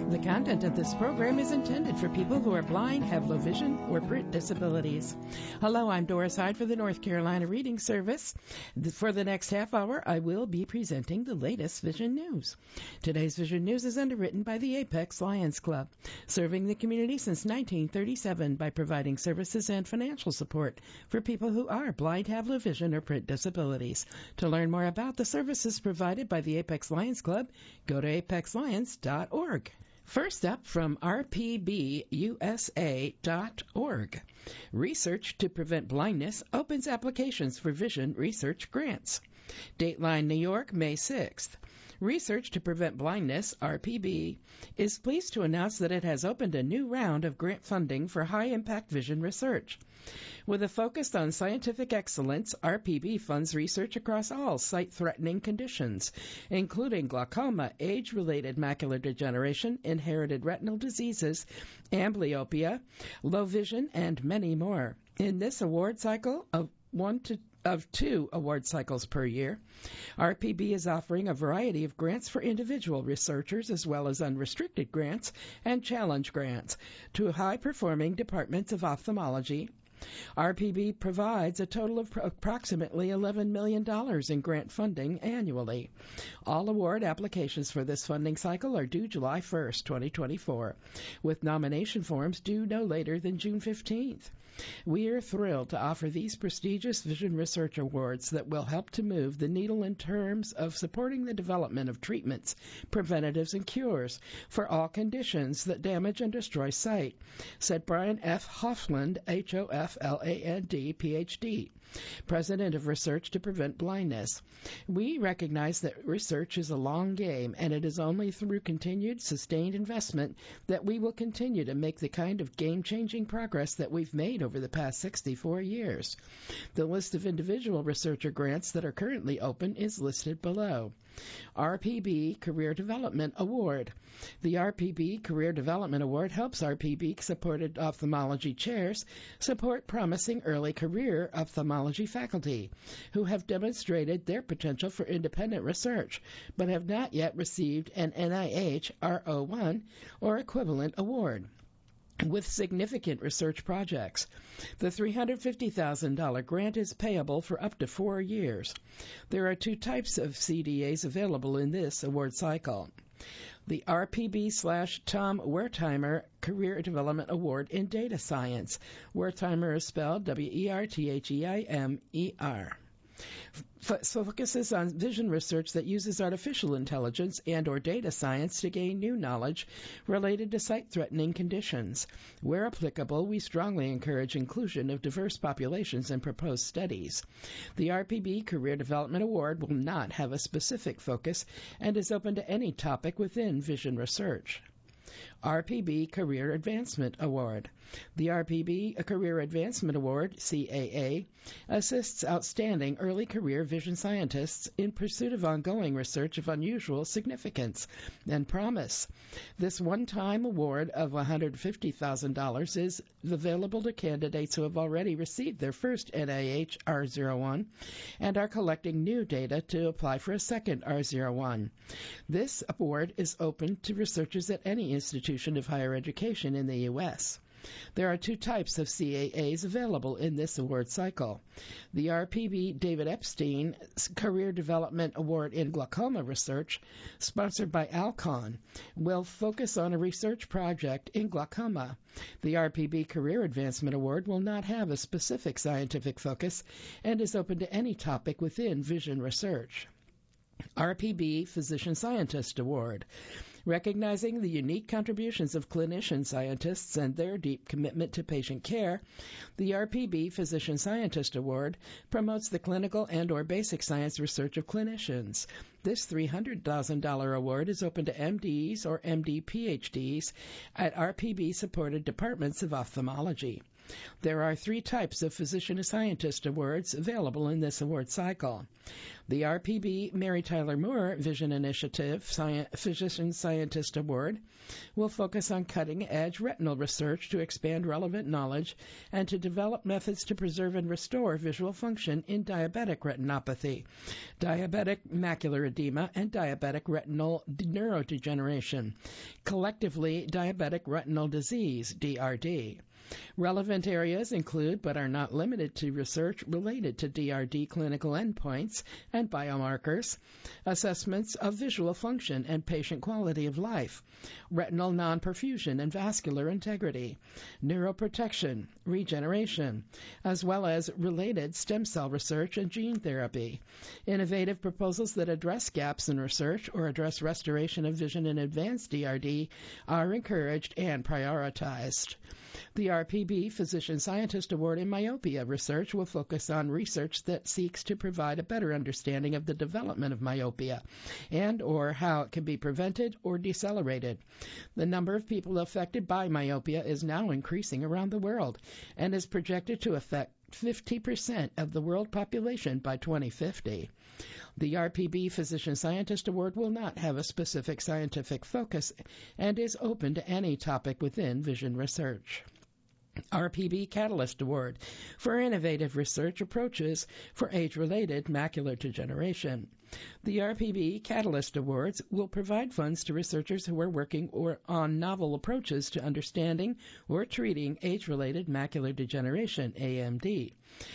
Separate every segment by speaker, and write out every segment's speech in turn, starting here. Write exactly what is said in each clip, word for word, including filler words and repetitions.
Speaker 1: The content of this program is intended for people who are blind, have low vision, or print disabilities. Hello, I'm Doris Hyde for the North Carolina Reading Service. For the next half hour, I will be presenting the latest Vision News. Today's Vision News is underwritten by the Apex Lions Club, serving the community since nineteen thirty-seven by providing services and financial support for people who are blind, have low vision, or print disabilities. To learn more about the services provided by the Apex Lions Club, go to apex lions dot org. First up from r p b u s a dot org. Research to Prevent Blindness opens applications for vision research grants. Dateline New York, May sixth. Research to Prevent Blindness, R P B, is pleased to announce that it has opened a new round of grant funding for high-impact vision research. With a focus on scientific excellence, R P B funds research across all sight-threatening conditions, including glaucoma, age-related macular degeneration, inherited retinal diseases, amblyopia, low vision, and many more. In this award cycle of one to of two award cycles per year, R P B is offering a variety of grants for individual researchers as well as unrestricted grants and challenge grants to high-performing departments of ophthalmology. R P B provides a total of approximately eleven million dollars in grant funding annually. All award applications for this funding cycle are due July first, twenty twenty-four, with nomination forms due no later than June fifteenth. We are thrilled to offer these prestigious Vision Research Awards that will help to move the needle in terms of supporting the development of treatments, preventatives, and cures for all conditions that damage and destroy sight, said Brian F. Hoffland, H O F L A N D, P H D, President of Research to Prevent Blindness. We recognize that research is a long game, and it is only through continued, sustained investment that we will continue to make the kind of game-changing progress that we've made over the past sixty-four years. The list of individual researcher grants that are currently open is listed below. R P B Career Development Award. The R P B Career Development Award helps R P B-supported ophthalmology chairs support promising early career ophthalmology faculty who have demonstrated their potential for independent research but have not yet received an N I H R O one or equivalent award with significant research projects. The three hundred fifty thousand dollars grant is payable for up to four years. There are two types of C D As available in this award cycle. The R P B slash Tom Wertheimer Career Development Award in Data Science. Wertheimer is spelled W E R T H E I M E R. F- focuses on vision research that uses artificial intelligence and or data science to gain new knowledge related to sight-threatening conditions. Where applicable, we strongly encourage inclusion of diverse populations in proposed studies. The R P B Career Development Award will not have a specific focus and is open to any topic within vision research. R P B Career Advancement Award. The R P B Career Advancement Award, C A A, assists outstanding early career vision scientists in pursuit of ongoing research of unusual significance and promise. This one-time award of one hundred fifty thousand dollars is available to candidates who have already received their first N I H R zero one and are collecting new data to apply for a second R zero one. This award is open to researchers at any institution of higher education in the U S There are two types of C A As available in this award cycle. The R P B David Epstein Career Development Award in Glaucoma Research, sponsored by Alcon, will focus on a research project in glaucoma. The R P B Career Advancement Award will not have a specific scientific focus and is open to any topic within vision research. R P B Physician Scientist Award. Recognizing the unique contributions of clinician scientists and their deep commitment to patient care, the R P B Physician Scientist Award promotes the clinical and or basic science research of clinicians. This three hundred thousand dollars award is open to M Ds or M D P H Ds at R P B-supported departments of ophthalmology. There are three types of Physician Scientist Awards available in this award cycle. The R P B Mary Tyler Moore Vision Initiative Sci- Physician Scientist Award will focus on cutting-edge retinal research to expand relevant knowledge and to develop methods to preserve and restore visual function in diabetic retinopathy, diabetic macular edema, and diabetic retinal neurodegeneration, collectively diabetic retinal disease, D R D. Relevant areas include, but are not limited to, research related to D R D clinical endpoints and biomarkers, assessments of visual function and patient quality of life, retinal non-perfusion and vascular integrity, neuroprotection, regeneration, as well as related stem cell research and gene therapy. Innovative proposals that address gaps in research or address restoration of vision in advanced D R D are encouraged and prioritized. The R P B Physician Scientist Award in Myopia Research will focus on research that seeks to provide a better understanding of the development of myopia and or how it can be prevented or decelerated. The number of people affected by myopia is now increasing around the world and is projected to affect fifty percent of the world population by twenty fifty. The R P B Physician Scientist Award will not have a specific scientific focus and is open to any topic within vision research. R P B Catalyst Award for innovative research approaches for age-related macular degeneration. The R P B Catalyst Awards will provide funds to researchers who are working or on novel approaches to understanding or treating age-related macular degeneration, A M D.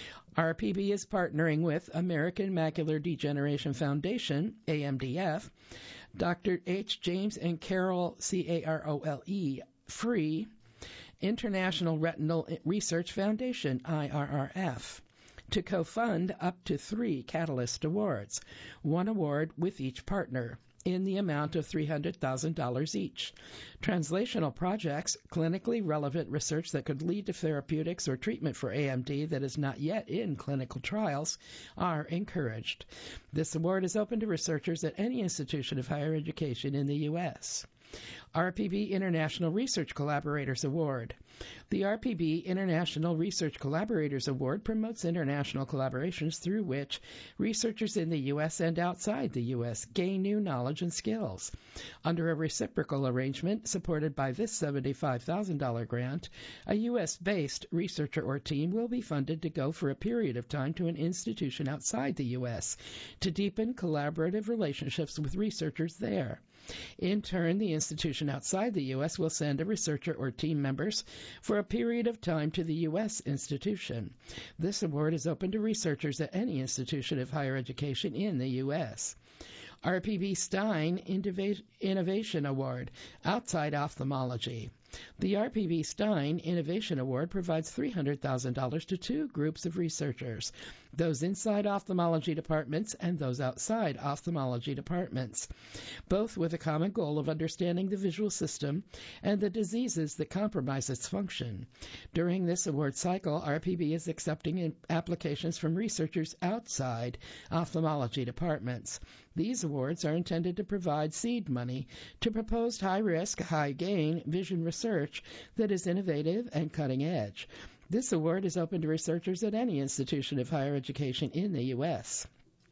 Speaker 1: R P B is partnering with American Macular Degeneration Foundation, A M D F, Doctor H. James and Carol, C A R O L E, Free, International Retinal Research Foundation, I R R F, to co-fund up to three Catalyst Awards, one award with each partner, in the amount of three hundred thousand dollars each. Translational projects, clinically relevant research that could lead to therapeutics or treatment for A M D that is not yet in clinical trials, are encouraged. This award is open to researchers at any institution of higher education in the U S R P B International Research Collaborators Award. The R P B International Research Collaborators Award promotes international collaborations through which researchers in the U S and outside the U S gain new knowledge and skills. Under a reciprocal arrangement supported by this seventy-five thousand dollars grant, a U S-based researcher or team will be funded to go for a period of time to an institution outside the U S to deepen collaborative relationships with researchers there. In turn, the institution outside the U S will send a researcher or team members for a period of time to the U S institution. This award is open to researchers at any institution of higher education in the U S R P B Stein Innovation Award, outside ophthalmology. The R P B Stein Innovation Award provides three hundred thousand dollars to two groups of researchers, those inside ophthalmology departments and those outside ophthalmology departments, both with a common goal of understanding the visual system and the diseases that compromise its function. During this award cycle, R P B is accepting applications from researchers outside ophthalmology departments. These awards are intended to provide seed money to proposed high-risk, high-gain vision research that is innovative and cutting-edge. This award is open to researchers at any institution of higher education in the U S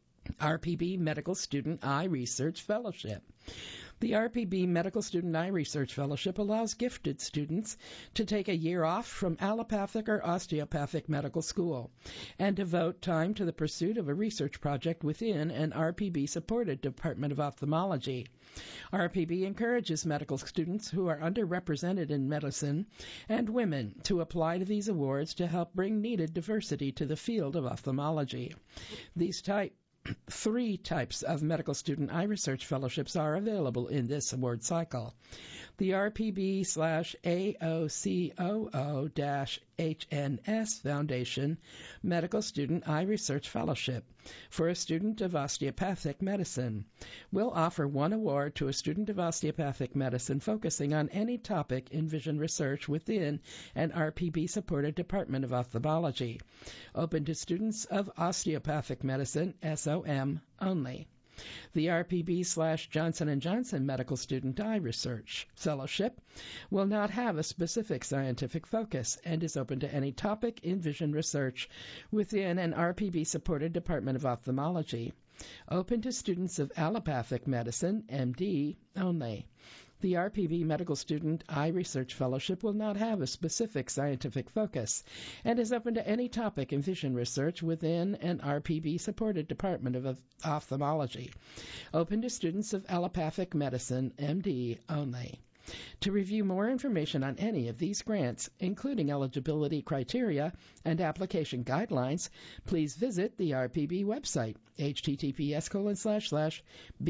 Speaker 1: R P B Medical Student Eye Research Fellowship. The R P B Medical Student Eye Research Fellowship allows gifted students to take a year off from allopathic or osteopathic medical school and devote time to the pursuit of a research project within an R P B-supported Department of Ophthalmology. R P B encourages medical students who are underrepresented in medicine and women to apply to these awards to help bring needed diversity to the field of ophthalmology. These type Three types of medical student eye research fellowships are available in this award cycle. The R P B slash A O C O O dash H N S Foundation Medical Student Eye Research Fellowship for a student of osteopathic medicine will offer one award to a student of osteopathic medicine focusing on any topic in vision research within an R P B-supported Department of Ophthalmology, open to students of osteopathic medicine, S O M, only. The R P B slash Johnson and Johnson Medical Student Eye Research Fellowship will not have a specific scientific focus and is open to any topic in vision research within an R P B-supported Department of Ophthalmology. Open to students of allopathic medicine, M D, only. The R P B Medical Student Eye Research Fellowship will not have a specific scientific focus and is open to any topic in vision research within an R P B-supported Department of Ophthalmology. Open to students of allopathic medicine, M D, only. To review more information on any of these grants, including eligibility criteria and application guidelines, please visit the R P B website, https colon slash slash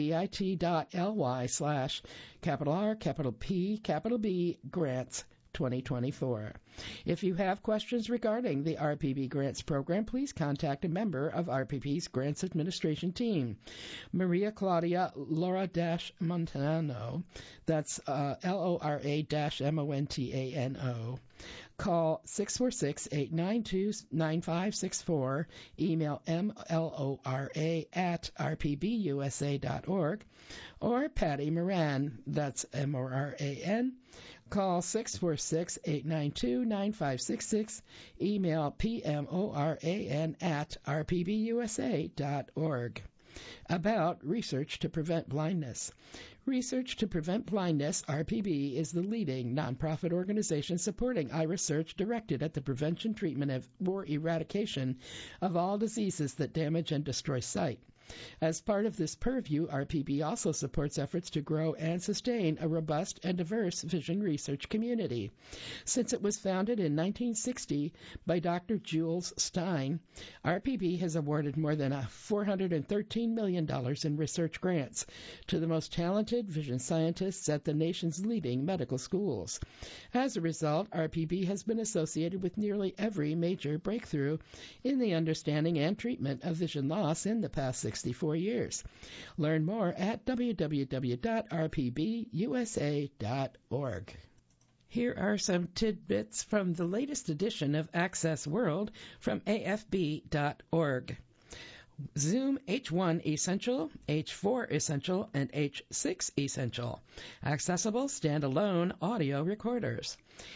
Speaker 1: bit.ly slash capital R, capital P, capital B, grants twenty twenty-four. If you have questions regarding the R P B Grants Program, please contact a member of R P B's Grants Administration team. Maria Claudia Lora-Montano, that's uh, L O R A M O N T A N O. Call six four six, eight nine two, nine five six four, email M L O R A at r p b u s a dot org, or Patty Moran, that's M O R A N. Call six four six, eight nine two, nine five six six, email P M O R A N at r p b u s a dot org. About Research to Prevent Blindness. Research to Prevent Blindness, R P B, is the leading nonprofit organization supporting eye research directed at the prevention, treatment, of, or eradication of all diseases that damage and destroy sight. As part of this purview, R P B also supports efforts to grow and sustain a robust and diverse vision research community. Since it was founded in nineteen sixty by Doctor Jules Stein, R P B has awarded more than four hundred thirteen million dollars in research grants to the most talented vision scientists at the nation's leading medical schools. As a result, R P B has been associated with nearly every major breakthrough in the understanding and treatment of vision loss in the past sixty-four years. Learn more at w w w dot r p b u s a dot org. Here are some tidbits from the latest edition of Access World from a f b dot org. Zoom H one Essential, H four Essential, and H six Essential. Accessible standalone audio recorders.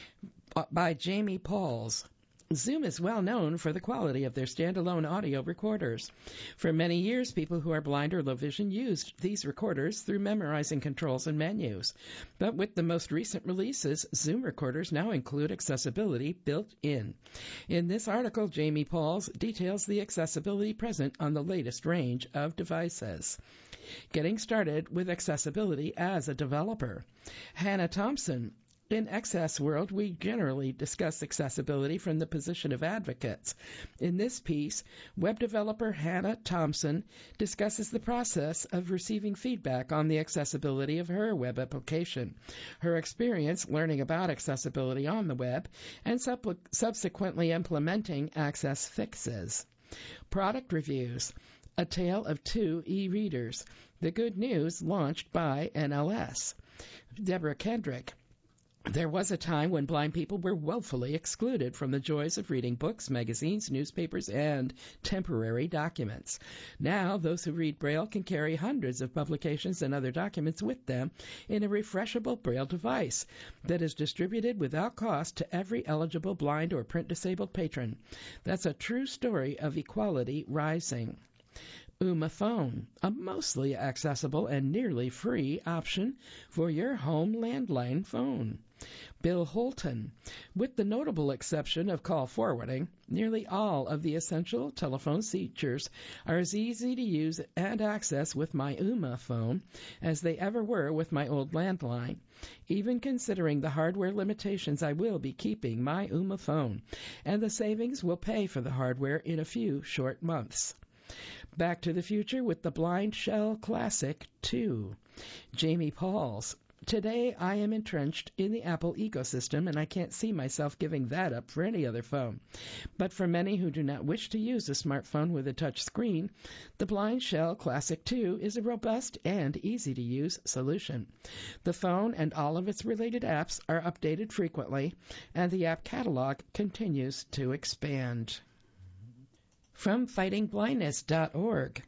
Speaker 1: By Jamie Pauls. Zoom is well known for the quality of their standalone audio recorders. For many years, people who are blind or low vision used these recorders through memorizing controls and menus. But with the most recent releases, Zoom recorders now include accessibility built in. In this article, Jamie Pauls details the accessibility present on the latest range of devices. Getting started with accessibility as a developer. Hannah Thompson. In Access World, we generally discuss accessibility from the position of advocates. In this piece, web developer Hannah Thompson discusses the process of receiving feedback on the accessibility of her web application, her experience learning about accessibility on the web, and sub- subsequently implementing access fixes. Product reviews. A Tale of Two E-Readers. The Good News launched by N L S. Deborah Kendrick. There was a time when blind people were woefully excluded from the joys of reading books, magazines, newspapers, and temporary documents. Now, those who read Braille can carry hundreds of publications and other documents with them in a refreshable Braille device that is distributed without cost to every eligible blind or print-disabled patron. That's a true story of equality rising. Ooma Phone, a mostly accessible and nearly free option for your home landline phone. Bill Holton. With the notable exception of call forwarding, nearly all of the essential telephone features are as easy to use and access with my Ooma Phone as they ever were with my old landline. Even considering the hardware limitations, I will be keeping my Ooma Phone, and the savings will pay for the hardware in a few short months. Back to the Future with the Blind Shell Classic two. Jamie Pauls. Today I am entrenched in the Apple ecosystem, and I can't see myself giving that up for any other phone. But for many who do not wish to use a smartphone with a touch screen, the Blind Shell Classic two is a robust and easy-to-use solution. The phone and all of its related apps are updated frequently, and the app catalog continues to expand. From fighting blindness dot org.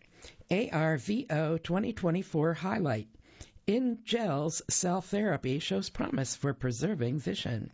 Speaker 1: A R V O twenty twenty-four highlight. InGel's cell therapy shows promise for preserving vision.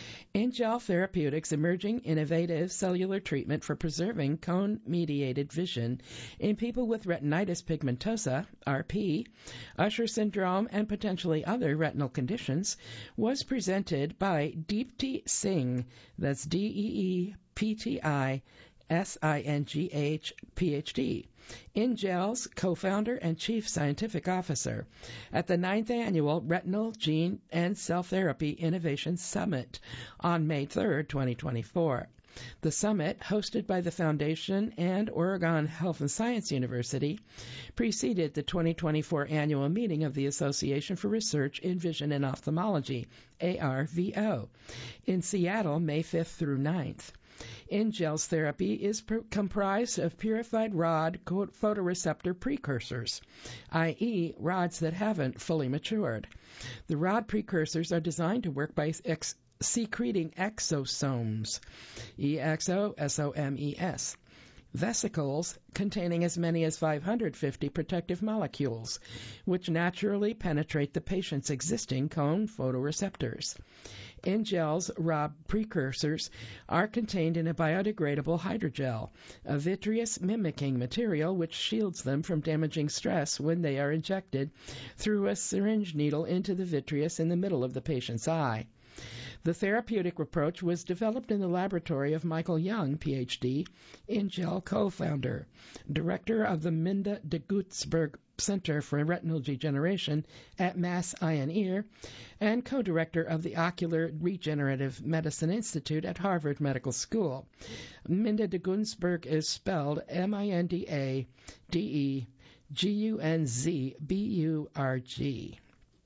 Speaker 1: InGel Therapeutics' emerging innovative cellular treatment for preserving cone-mediated vision in people with retinitis pigmentosa, R P, Usher syndrome, and potentially other retinal conditions was presented by Deepti Singh, that's D E E P T I S I N G H, P H D, InGel's co-founder and chief scientific officer, at the ninth Annual Retinal Gene and Cell Therapy Innovation Summit on May third, twenty twenty-four. The summit, hosted by the Foundation and Oregon Health and Science University, preceded the twenty twenty-four annual meeting of the Association for Research in Vision and Ophthalmology, A R V O, in Seattle, May fifth through ninth. InGel's therapy is pr- comprised of purified rod photoreceptor precursors, that is, rods that haven't fully matured. The rod precursors are designed to work by ex- secreting exosomes, E X O S O M E S, vesicles containing as many as five hundred fifty protective molecules, which naturally penetrate the patient's existing cone photoreceptors. InGel's rod precursors are contained in a biodegradable hydrogel, a vitreous mimicking material which shields them from damaging stress when they are injected through a syringe needle into the vitreous in the middle of the patient's eye. The therapeutic approach was developed in the laboratory of Michael Young, P H D, InGel co-founder, director of the Minda de Gutzberg Center for Retinal Degeneration at Mass Eye and Ear, and co-director of the Ocular Regenerative Medicine Institute at Harvard Medical School. Minda de Gutzberg is spelled M I N D A D E G U N Z B U R G.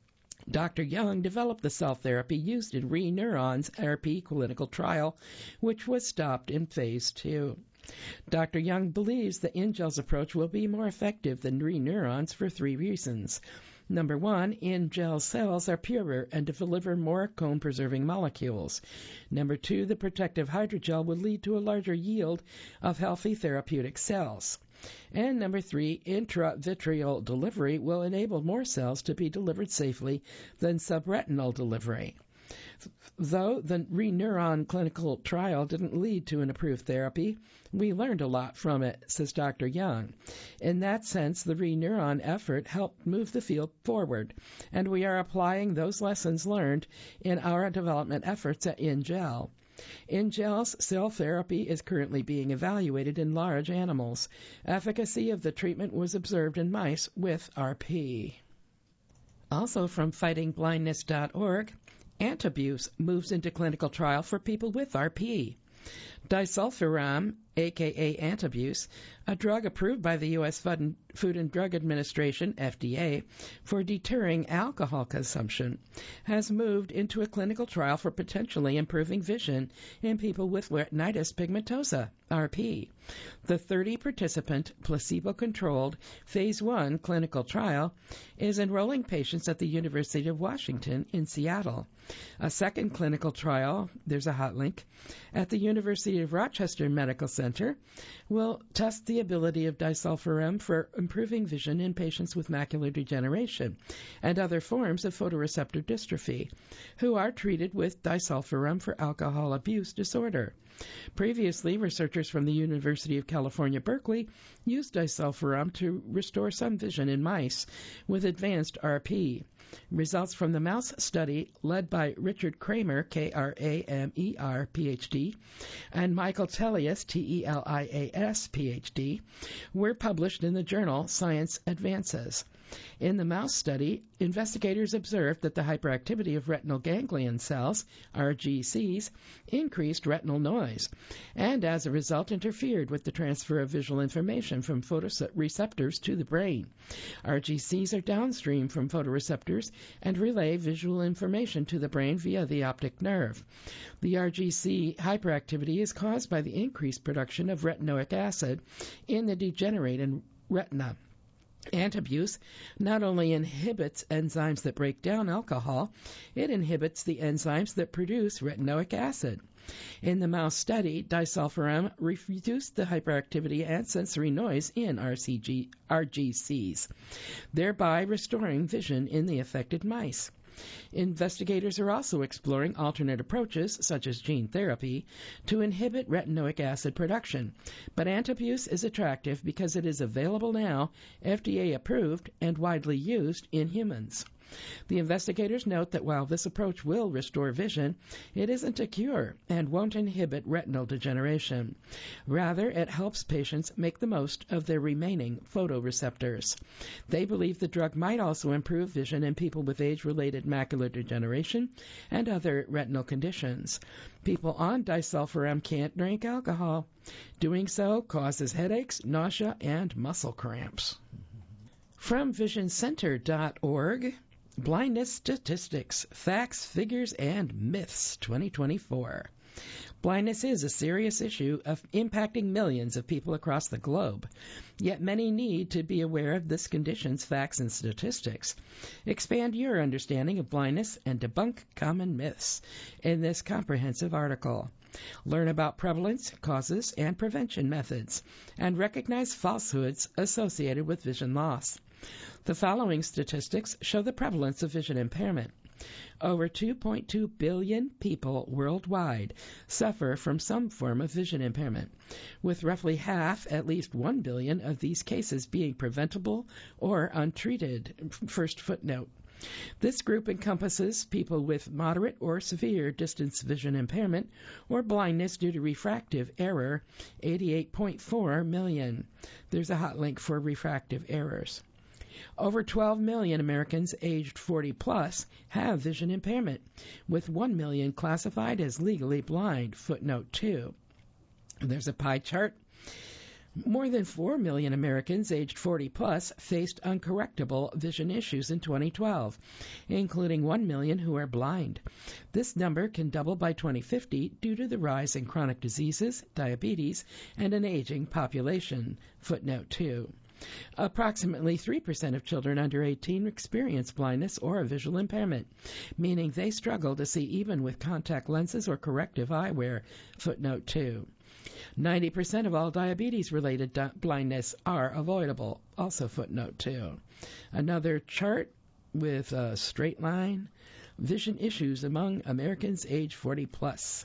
Speaker 1: Doctor Young developed the cell therapy used in ReNeuron's R P clinical trial, which was stopped in phase two. Doctor Young believes the InGel's approach will be more effective than ReNeurons for three reasons. Number one, InGel cells are purer and deliver more cone-preserving molecules. Number two, the protective hydrogel will lead to a larger yield of healthy therapeutic cells. And number three, intravitreal delivery will enable more cells to be delivered safely than subretinal delivery. Though the ReNeuron clinical trial didn't lead to an approved therapy, we learned a lot from it, says Doctor Young. In that sense, the ReNeuron effort helped move the field forward, and we are applying those lessons learned in our development efforts at InGel. InGel's cell therapy is currently being evaluated in large animals. Efficacy of the treatment was observed in mice with R P. Also from fighting blindness dot org, Antabuse moves into clinical trial for people with R P. Disulfiram, aka Antabuse, a drug approved by the U S Food and Drug Administration, F D A, for deterring alcohol consumption, has moved into a clinical trial for potentially improving vision in people with retinitis pigmentosa, R P. The thirty-participant, placebo-controlled, Phase one clinical trial is enrolling patients at the University of Washington in Seattle. A second clinical trial, there's a hot link, at the University of Rochester Medical Center will test the ability of disulfiram for improving vision in patients with macular degeneration and other forms of photoreceptor dystrophy who are treated with disulfiram for alcohol abuse disorder. Previously, researchers from the University of California, Berkeley used disulfiram to restore some vision in mice with advanced R P. Results from the mouse study led by Richard Kramer, K R A M E R, P H D, and Michael Telias, T E L I A S, P H D, were published in the journal Science Advances. In the mouse study, investigators observed that the hyperactivity of retinal ganglion cells, R G Cs, increased retinal noise, and as a result interfered with the transfer of visual information from photoreceptors to the brain. R G Cs are downstream from photoreceptors and relay visual information to the brain via the optic nerve. The R G C hyperactivity is caused by the increased production of retinoic acid in the degenerated retina. Antabuse not only inhibits enzymes that break down alcohol, it inhibits the enzymes that produce retinoic acid. In the mouse study, disulfiram reduced the hyperactivity and sensory noise in R C G, R G Cs, thereby restoring vision in the affected mice. Investigators are also exploring alternate approaches, such as gene therapy, to inhibit retinoic acid production. But Antabuse is attractive because it is available now, F D A approved, and widely used in humans. The investigators note that while this approach will restore vision, it isn't a cure and won't inhibit retinal degeneration. Rather, it helps patients make the most of their remaining photoreceptors. They believe the drug might also improve vision in people with age-related macular degeneration and other retinal conditions. People on disulfiram can't drink alcohol. Doing so causes headaches, nausea, and muscle cramps. From vision center dot org, Blindness Statistics, Facts, Figures, and Myths twenty twenty-four. Blindness is a serious issue of impacting millions of people across the globe, yet many need to be aware of this condition's facts and statistics. Expand your understanding of blindness and debunk common myths in this comprehensive article. Learn about prevalence, causes, and prevention methods, and recognize falsehoods associated with vision loss. The following statistics show the prevalence of vision impairment. Over two point two billion people worldwide suffer from some form of vision impairment, with roughly half, at least one billion, of these cases being preventable or untreated. First footnote. This group encompasses people with moderate or severe distance vision impairment or blindness due to refractive error, eighty-eight point four million. There's a hot link for refractive errors. Over twelve million Americans aged forty plus have vision impairment, with one million classified as legally blind. Footnote two. There's a pie chart. More than four million Americans aged forty plus faced uncorrectable vision issues in twenty twelve, including one million who are blind. This number can double by twenty fifty due to the rise in chronic diseases, diabetes, and an aging population. Footnote two. Approximately three percent of children under eighteen experience blindness or a visual impairment, meaning they struggle to see even with contact lenses or corrective eyewear. Footnote two. ninety percent of all diabetes-related di- blindness are avoidable. Also footnote two. Another chart with a straight line. Vision issues among Americans age forty plus.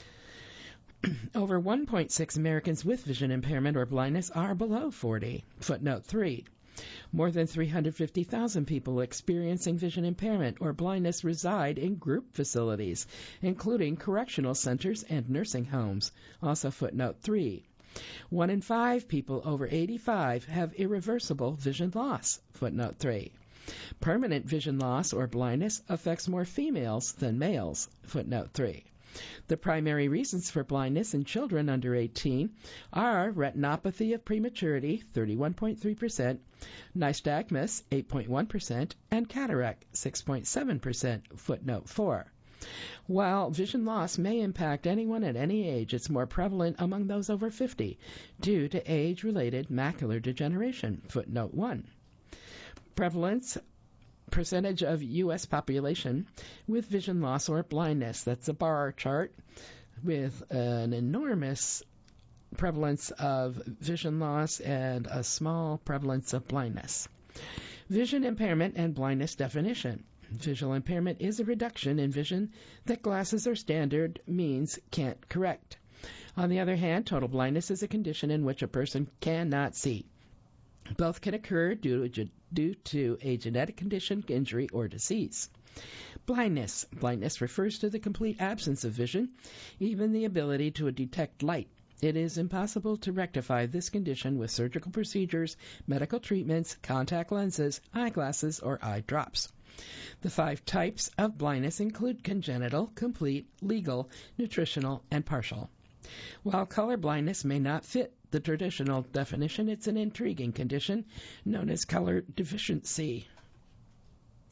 Speaker 1: Over one point six Americans with vision impairment or blindness are below forty. Footnote three. More than three hundred fifty thousand people experiencing vision impairment or blindness reside in group facilities, including correctional centers and nursing homes. Also footnote three. One in five people over eighty-five have irreversible vision loss. Footnote three. Permanent vision loss or blindness affects more females than males. Footnote three. The primary reasons for blindness in children under eighteen are retinopathy of prematurity, thirty-one point three percent, nystagmus, eight point one percent, and cataract, six point seven percent. Footnote four. While vision loss may impact anyone at any age, it's more prevalent among those over fifty due to age-related macular degeneration. Footnote one. Prevalence percentage of U S population with vision loss or blindness. That's a bar chart with an enormous prevalence of vision loss and a small prevalence of blindness. Vision impairment and blindness definition. Visual impairment is a reduction in vision that glasses or standard means can't correct. On the other hand, total blindness is a condition in which a person cannot see. Both can occur due to, due to a genetic condition, injury, or disease. Blindness. Blindness refers to the complete absence of vision, even the ability to detect light. It is impossible to rectify this condition with surgical procedures, medical treatments, contact lenses, eyeglasses, or eye drops. The five types of blindness include congenital, complete, legal, nutritional, and partial. While color blindness may not fit the traditional definition, it's an intriguing condition known as color deficiency.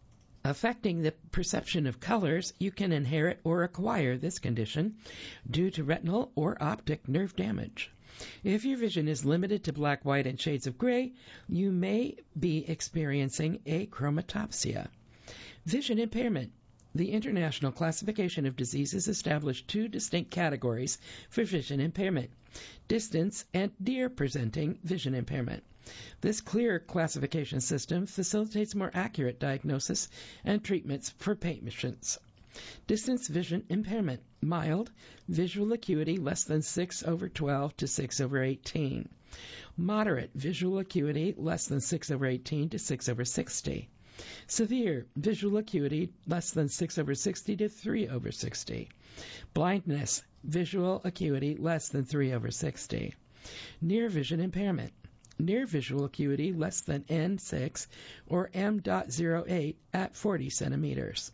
Speaker 1: Affecting the perception of colors, you can inherit or acquire this condition due to retinal or optic nerve damage. If your vision is limited to black, white, and shades of gray, you may be experiencing achromatopsia. Vision impairment. The International Classification of Diseases established two distinct categories for vision impairment: distance and near-presenting vision impairment. This clear classification system facilitates more accurate diagnosis and treatments for patients. Distance vision impairment: mild, visual acuity less than six over twelve to six over eighteen. Moderate, visual acuity less than six over eighteen to six over sixty. Severe, visual acuity less than six over sixty to three over sixty. Blindness, visual acuity less than three over sixty. Near vision impairment: near visual acuity less than N six or M zero point zero eight at forty centimeters.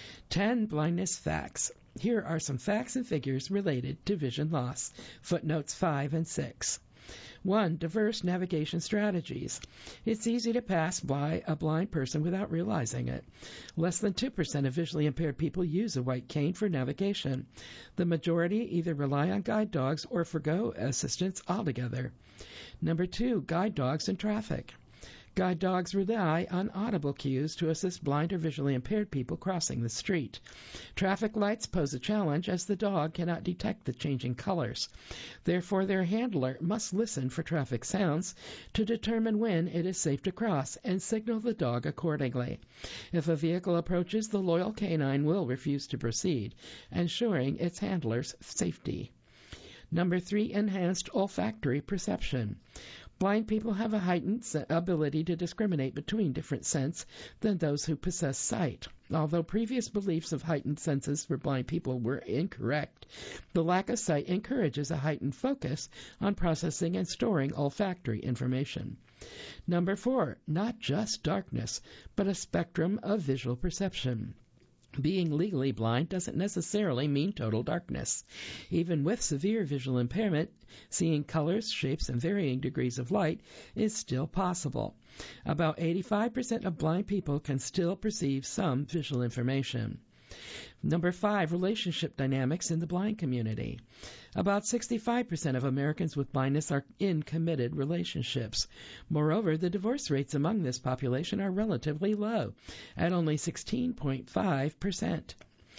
Speaker 1: ten blindness facts. Here are some facts and figures related to vision loss. Footnotes five and six. one. Diverse navigation strategies. It's easy to pass by a blind person without realizing it. Less than two percent of visually impaired people use a white cane for navigation. The majority either rely on guide dogs or forgo assistance altogether. Number two, guide dogs in traffic. Guide dogs rely on audible cues to assist blind or visually impaired people crossing the street. Traffic lights pose a challenge as the dog cannot detect the changing colors. Therefore, their handler must listen for traffic sounds to determine when it is safe to cross and signal the dog accordingly. If a vehicle approaches, the loyal canine will refuse to proceed, ensuring its handler's safety. Number three, enhanced olfactory perception. Blind people have a heightened ability to discriminate between different scents than those who possess sight. Although previous beliefs of heightened senses for blind people were incorrect, the lack of sight encourages a heightened focus on processing and storing olfactory information. Number four, not just darkness, but a spectrum of visual perception. Being legally blind doesn't necessarily mean total darkness. Even with severe visual impairment, seeing colors, shapes, and varying degrees of light is still possible. About eighty-five percent of blind people can still perceive some visual information. Number five, relationship dynamics in the blind community. About sixty-five percent of Americans with blindness are in committed relationships. Moreover, the divorce rates among this population are relatively low, at only sixteen point five percent.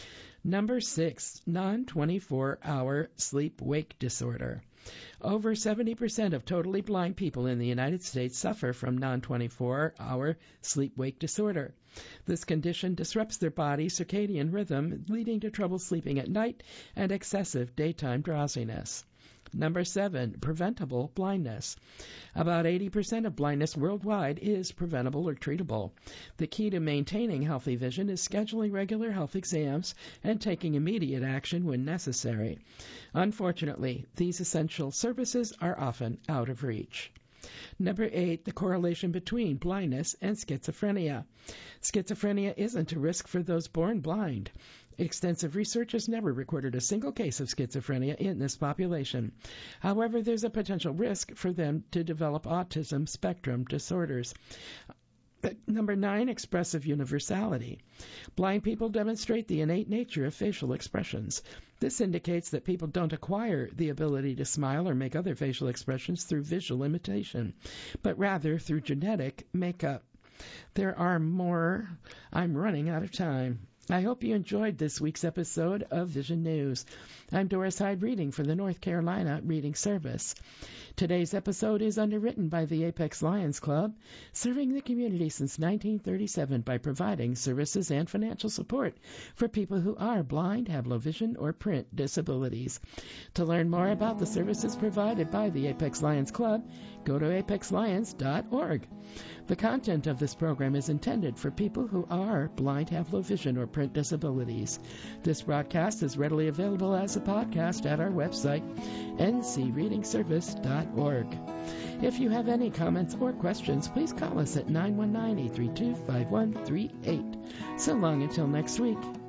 Speaker 1: Number six, non twenty-four hour sleep-wake disorder. Over seventy percent of totally blind people in the United States suffer from non twenty-four hour sleep-wake disorder. This condition disrupts their body's circadian rhythm, leading to trouble sleeping at night and excessive daytime drowsiness. Number seven, preventable blindness. About eighty percent of blindness worldwide is preventable or treatable. The key to maintaining healthy vision is scheduling regular health exams and taking immediate action when necessary. Unfortunately, these essential services are often out of reach. Number eight, the correlation between blindness and schizophrenia. Schizophrenia isn't a risk for those born blind. Extensive research has never recorded a single case of schizophrenia in this population. However, there's a potential risk for them to develop autism spectrum disorders. Number nine, expressive universality. Blind people demonstrate the innate nature of facial expressions. This indicates that people don't acquire the ability to smile or make other facial expressions through visual imitation, but rather through genetic makeup. There are more. I'm running out of time. I hope you enjoyed this week's episode of Vision News. I'm Doris Hyde reading for the North Carolina Reading Service. Today's episode is underwritten by the Apex Lions Club, serving the community since nineteen thirty-seven by providing services and financial support for people who are blind, have low vision, or print disabilities. To learn more about the services provided by the Apex Lions Club, go to apex lions dot org. The content of this program is intended for people who are blind, have low vision, or print disabilities. This broadcast is readily available as a podcast at our website, n c reading service dot org. If you have any comments or questions, please call us at nine one nine, eight three two, five one three eight. So long until next week.